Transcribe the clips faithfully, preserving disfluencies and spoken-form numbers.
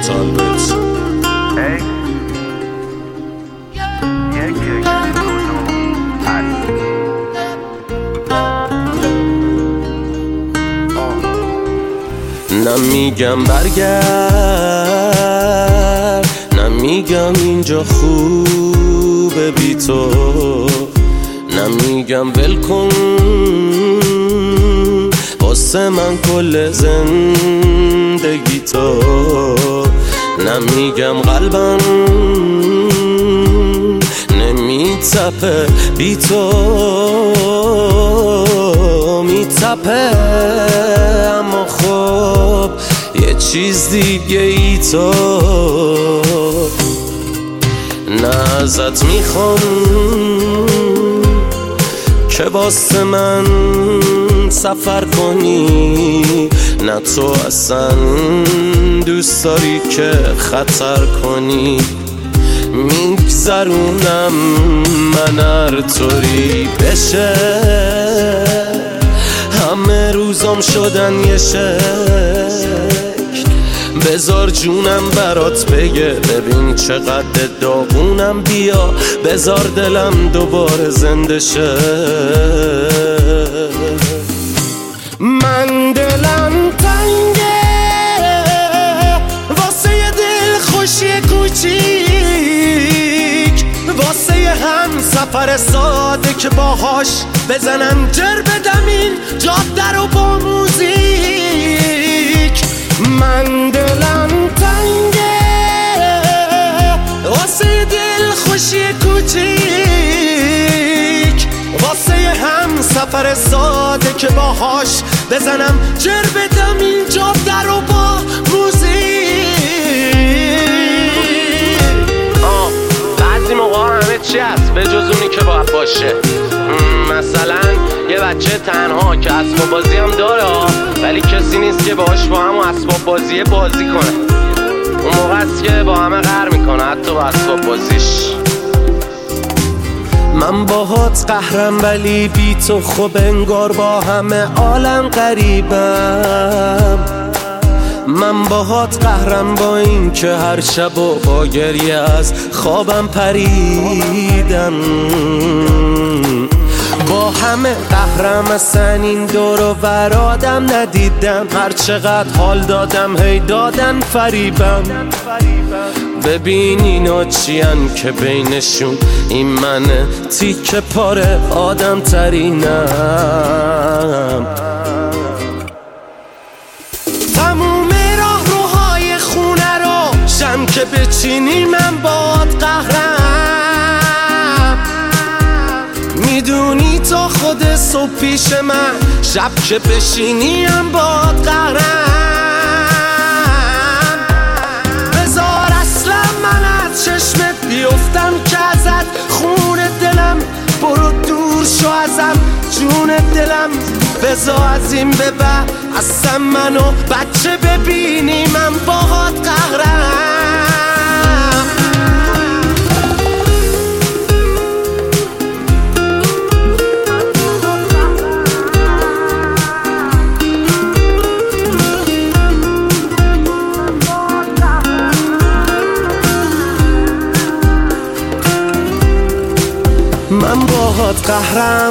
طلبت نمیگم برگرد، نمیگم اینجا خوبه بی تو، نمیگم ول کن واسه من کل زندگی تو، نمیگم قلبم نمیتپه بی تو، میتپه اما خب یه چیز دیگه ای تو، نه ازت میخوام که واسه من سفر کنی، نه تو اصلا دوست داری که خطر کنی، میگذرونم من هر طوری بشه، همه روزام شدن یه شکل، بذار جونم برات بگه ببین چقدر داغونم، بیا بذار دلم دوباره زنده شه، من دلم تنگه واسه یه دل خوشی کوچیک، واسه یه هم سفر ساده که باهاش بزنم جر بدم این جاده رو با موزیک، من دلم تنگه واسه یه دل خوشی کوچیک، واسه یه هم سفر ساده که باهاش بزنم جر بدم این جاده رو با موزیک. آه بعضی موقع همه چی هست به جز اونی که باید باشه، مثلا یه بچه تنها که اسباب بازی هم داره ولی کسی نیست که باهاش با هم اسباب بازی بازی کنه، اون موقع است که با همه قهر میکنه حتی با اسباب بازیش. من باهات قهرم ولی بی تو خب انگار با همه عالم غریبم، من باهات قهرم با این که هر شب و با گریه از خوابم پریدم، با همه قهرم اصلا این دور و بر آدم ندیدم، هر چقدر حال دادم هی دادن فریبم، ببین اینا چیان که بینشون این منه تیکه پاره آدم ترینم، تموم راه روهای خونه رو شم که بچینی من باد قهرم، میدونی تا خود صبح پیش من شب که بشینی هم باد قهرم، بذار اصلا من از چشمت بیفتم که ازت خون دلم، برو دور شو ازم جون دلم، بذار از این به بعد اصلا منو بچه ببینی من باهات قهرم. من باهات قهرم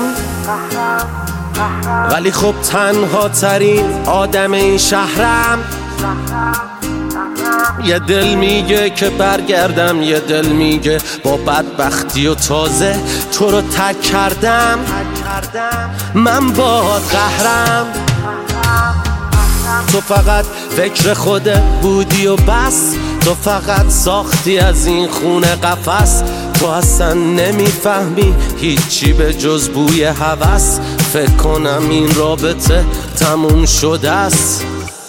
ولی خب تنها ترین آدم این شهرم، یه دل میگه که برگردم، یه دل میگه با بدبختی و تازه تو رو تک کردم، من باهات قهرم، تو فقط فکر خودت بودی و بس، تو فقط ساختی از این خونه قفس، تو اصلا نمیفهمی هیچی به جز بوی هوس، فکر کنم این رابطه تموم شده است،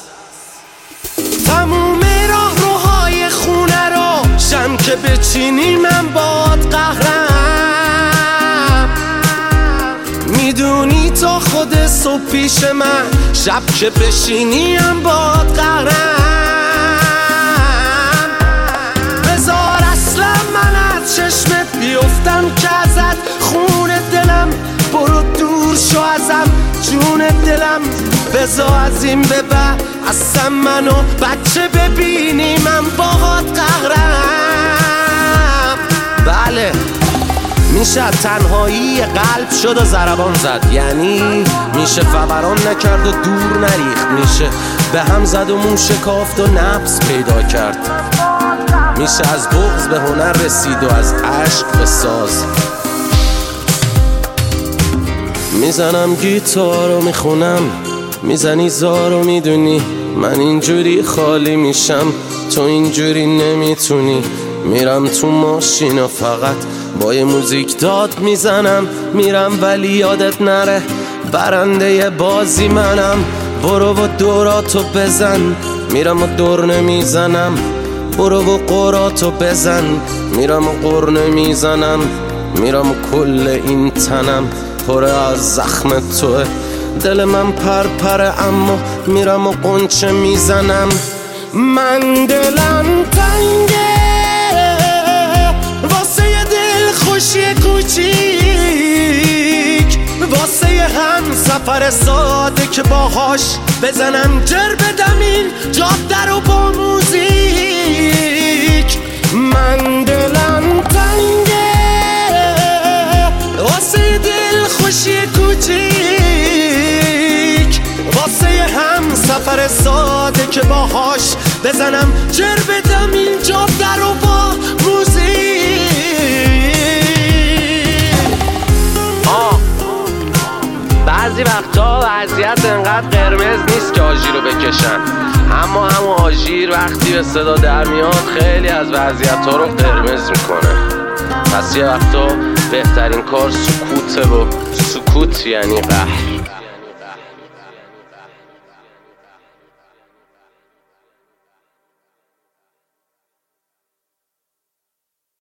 تموم راه روهای خونه رو شم که بچینی من باد قهرم، میدونی تا خود صبح پیش من شب که بشینی هم باد قهرم، بذار اصلا من از چشمت بیفتم که ازت خون دلم، برو دور شو ازم جون دلم، بذار از این به بعد اصلا منو بچه ببینی من باهات قهرم. بله میشه تنهایی قلب شد و ضربان زد، یعنی میشه فوران نکرد و دور نریخت، میشه به هم زد و مون شکافت و نبض پیدا کرد، میشه از بغض به هنر رسید و از عشق به ساز. میزنم گیتار و میخونم، میزنی زار و میدونی من اینجوری خالی میشم، تو اینجوری نمیتونی. میرم تو ماشین و فقط با یه موزیک داد میزنم، میرم ولی یادت نره برنده بازی منم. برو و دوراتو بزن، میرم و دور نمیزنم. برو و قراتو بزن، میرم و قر نمیزنم. میرم و کل این تنم پر از زخم توه، دل من پرپره اما میرم و قنچه میزنم. من دلم تنگه واسه یه دل خوشی کوچیک، واسه یه هم سفر ساده که باهاش بزنم جر بدم این جاده رو با موزیک. من دلم تنگه واسه یه دل خوشی کوچیک، واسه یه هم سفر ساده که باهاش بزنم جر بدم این جاده رو با موزیک. آه بعضی وقتا وضعیت انقدر قرمز نیست که آژیر رو بکشن، اما همون آژیر وقتی به صدا در میاد خیلی از وضعیت ها رو قرمز میکنه. پس یه وقتا بهترین کار سکوته و سکوت یعنی قهر.